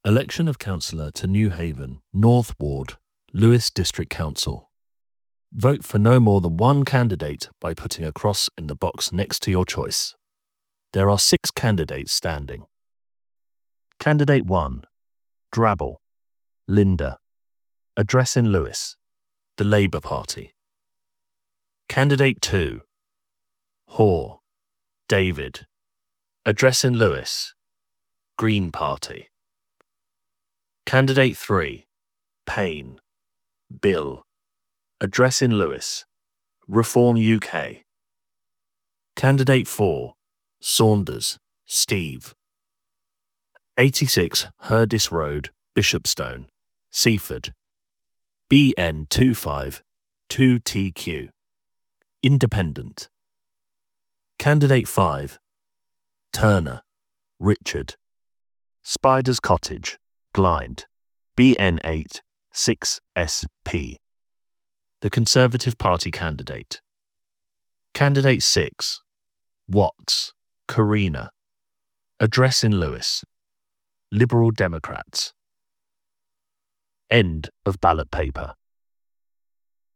Election of Councillor to New Haven, North Ward, Lewes District Council. Vote for no more than one candidate by putting a cross in the box next to your choice. There are 6 candidates standing. Candidate 1, Drabble, Linda. Address in Lewes, the Labour Party. Candidate 2, Hoare, David. Address in Lewes, Green Party. Candidate 3, Payne, Bill. Address in Lewes, Reform UK. Candidate 4, Saunders, Steve. 86 Hurdis Road, Bishopstone, Seaford. BN25 2TQ. Independent. Candidate 5, Turner, Richard. Spiders Cottage, Glide. BN8 6SP. The Conservative Party candidate. Candidate 6, Watts, Karina. Address in Lewes, Liberal Democrats. End of ballot paper.